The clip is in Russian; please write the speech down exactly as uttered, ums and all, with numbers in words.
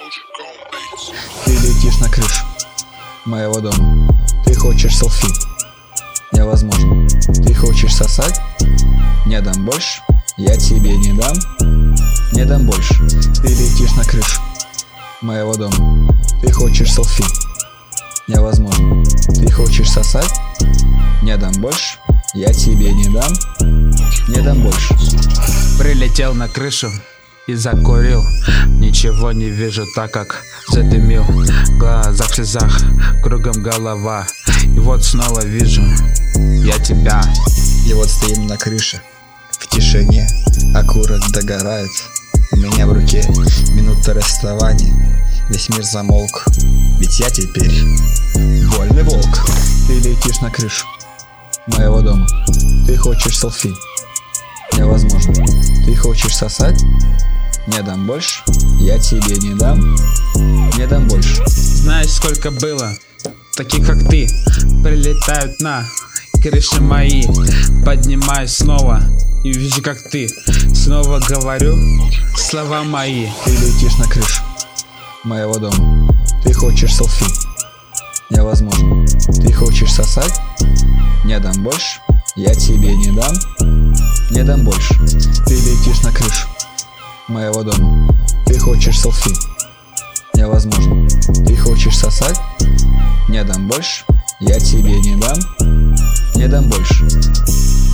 Ты летишь на крышу моего дома. Ты хочешь селфи? Невозможно. Ты хочешь сосать? Не дам больше. Я тебе не дам. Не дам больше. Ты летишь на крышу моего дома. Ты хочешь селфи? Невозможно. Ты хочешь сосать? Не дам больше. Я тебе не дам. Не дам больше. Прилетел на крышу и закурил. Ничего не вижу, так как задымил. В глазах в слезах, кругом голова. И вот снова вижу я тебя. И вот стоим на крыше в тишине. Окурок догорает. У меня в руке минута расставания. Весь мир замолк, ведь я теперь вольный волк. Ты летишь на крышу моего дома. Ты хочешь селфи? Невозможно. Ты хочешь сосать? Не дам больше. Я тебе не дам. Не дам больше. Знаешь, сколько было таких, как ты, прилетают на крыши мои. Поднимаюсь снова и вижу, как ты. Снова говорю слова мои. Ты летишь на крышу моего дома. Ты хочешь селфи? Невозможно. Ты хочешь сосать? Не дам больше. Я тебе не дам. Не дам больше. Ты летишь на крышу моего дома. Ты хочешь селфи? Невозможно. Ты хочешь сосать? Не дам больше. Я тебе не дам. Не дам больше.